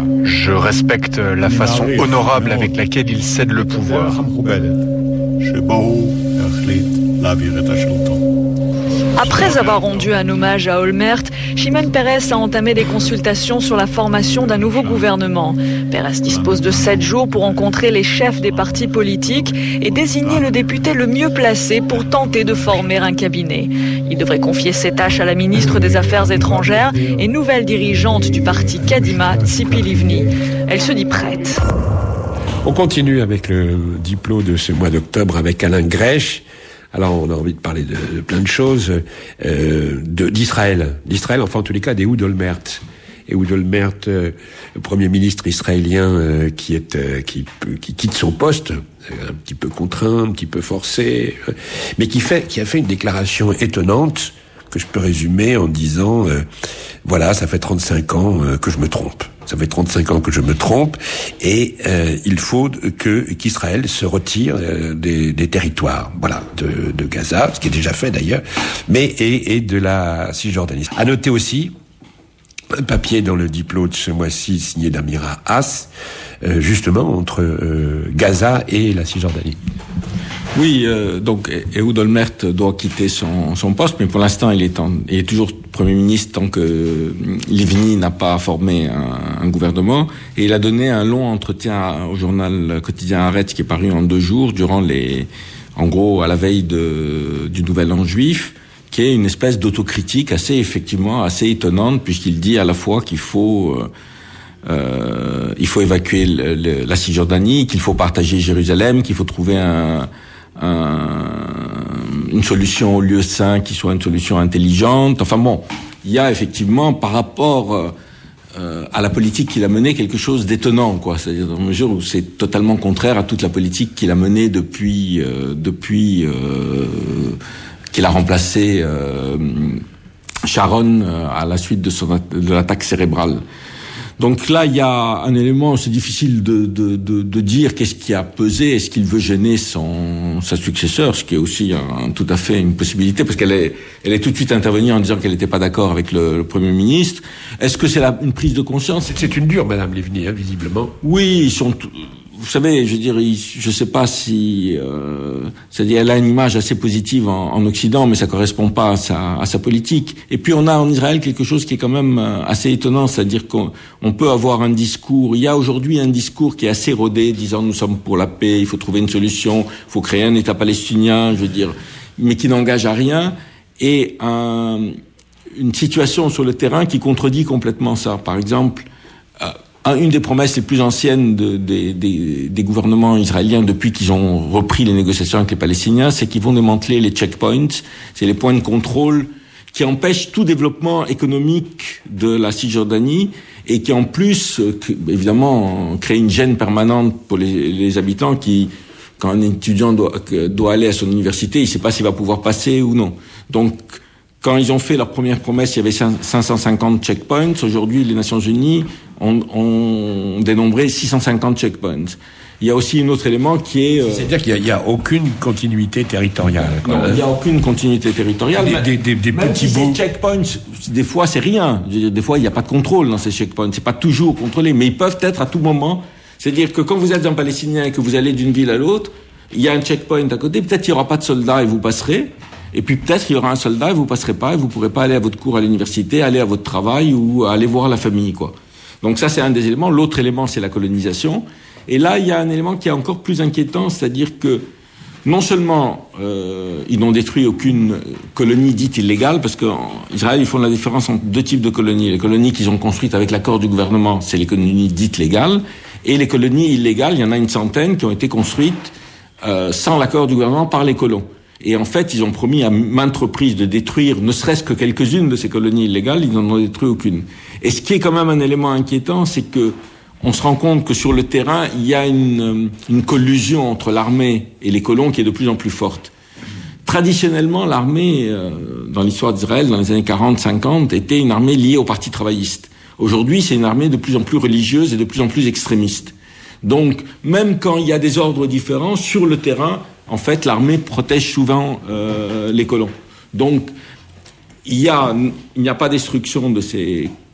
Je respecte la façon honorable avec laquelle il cède le pouvoir. Après avoir rendu un hommage à Olmert, Shimon Peres a entamé des consultations sur la formation d'un nouveau gouvernement. Peres dispose de 7 jours pour rencontrer les chefs des partis politiques et désigner le député le mieux placé pour tenter de former un cabinet. Il devrait confier ses tâches à la ministre des Affaires étrangères et nouvelle dirigeante du parti Kadima, Tzipi Livni. Elle se dit prête. On continue avec le diplôme de ce mois d'octobre avec Alain Grèche. Alors, on a envie de parler de plein de choses, d'Israël, enfin en tous les cas d'Ehud Olmert. Ehud Olmert, premier ministre israélien qui quitte son poste, un petit peu contraint, un petit peu forcé, mais qui a fait une déclaration étonnante que je peux résumer en disant voilà, ça fait 35 ans que je me trompe. Ça fait 35 ans que je me trompe et il faut qu'Israël se retire des territoires, voilà, de Gaza, ce qui est déjà fait d'ailleurs, mais et de la Cisjordanie. À noter aussi un papier dans le diplôme de ce mois-ci signé d'Amira Haas, justement entre Gaza et la Cisjordanie. Oui, donc Ehud Olmert doit quitter son poste, mais pour l'instant il est toujours Premier ministre tant que Livni n'a pas formé un gouvernement. Et il a donné un long entretien au journal quotidien Haaretz qui est paru en 2 jours, en gros à la veille du Nouvel An juif, qui est une espèce d'autocritique assez étonnante, puisqu'il dit à la fois qu'il faut évacuer la Cisjordanie, qu'il faut partager Jérusalem, qu'il faut trouver une solution au lieu saint qui soit une solution intelligente. Enfin bon, il y a effectivement par rapport à la politique qu'il a menée quelque chose d'étonnant, quoi. C'est-à-dire dans la mesure où c'est totalement contraire à toute la politique qu'il a menée depuis qu'il a remplacé Sharon à la suite de l'attaque cérébrale. Donc là, il y a un élément, c'est difficile de dire qu'est-ce qui a pesé, est-ce qu'il veut gêner sa successeur, ce qui est aussi tout à fait une possibilité, parce qu'elle est tout de suite intervenue en disant qu'elle n'était pas d'accord avec le Premier ministre. Est-ce que c'est une prise de conscience? C'est une dure, Madame Livni, visiblement. Oui, vous savez, je veux dire, je sais pas si, c'est-à-dire, elle a une image assez positive en Occident, mais ça correspond pas à sa politique. Et puis, on a en Israël quelque chose qui est quand même assez étonnant, c'est-à-dire qu'on peut avoir un discours, il y a aujourd'hui un discours qui est assez rodé, disant nous sommes pour la paix, il faut trouver une solution, il faut créer un État palestinien, je veux dire, mais qui n'engage à rien, et une situation sur le terrain qui contredit complètement ça. Par exemple, une des promesses les plus anciennes des gouvernements israéliens depuis qu'ils ont repris les négociations avec les Palestiniens, c'est qu'ils vont démanteler les checkpoints, c'est les points de contrôle qui empêchent tout développement économique de la Cisjordanie et qui en plus, évidemment, créent une gêne permanente pour les habitants qui, quand un étudiant doit aller à son université, il ne sait pas s'il va pouvoir passer ou non. Donc, quand ils ont fait leur première promesse, il y avait 550 checkpoints. Aujourd'hui, les Nations Unies ont dénombré 650 checkpoints. Il y a aussi un autre élément qui est... C'est-à-dire qu'il n'y a aucune continuité territoriale. Non, il n'y a aucune continuité territoriale. Des même petits si bouts. ces checkpoints, des fois, c'est rien. Des fois, il n'y a pas de contrôle dans ces checkpoints. C'est pas toujours contrôlé, mais ils peuvent être à tout moment. C'est-à-dire que quand vous êtes un Palestinien et que vous allez d'une ville à l'autre, il y a un checkpoint à côté. Peut-être qu'il n'y aura pas de soldats et vous passerez. Et puis peut-être qu'il y aura un soldat et vous passerez pas et vous pourrez pas aller à votre cours à l'université, aller à votre travail ou aller voir la famille, quoi. Donc ça, c'est un des éléments. L'autre élément, c'est la colonisation. Et là, il y a un élément qui est encore plus inquiétant, c'est-à-dire que non seulement ils n'ont détruit aucune colonie dite illégale, parce qu'en Israël, ils font la différence entre 2 types de colonies. Les colonies qu'ils ont construites avec l'accord du gouvernement, c'est les colonies dites légales. Et les colonies illégales, il y en a une centaine qui ont été construites sans l'accord du gouvernement par les colons. Et en fait, ils ont promis à maintes reprises de détruire ne serait-ce que quelques-unes de ces colonies illégales, ils n'en ont détruit aucune. Et ce qui est quand même un élément inquiétant, c'est que on se rend compte que sur le terrain, il y a une collusion entre l'armée et les colons qui est de plus en plus forte. Traditionnellement, l'armée, dans l'histoire d'Israël, dans les années 40-50, était une armée liée au parti travailliste. Aujourd'hui, c'est une armée de plus en plus religieuse et de plus en plus extrémiste. Donc, même quand il y a des ordres différents, sur le terrain, en fait, l'armée protège souvent les colons. Donc, il n'y a pas destruction de ces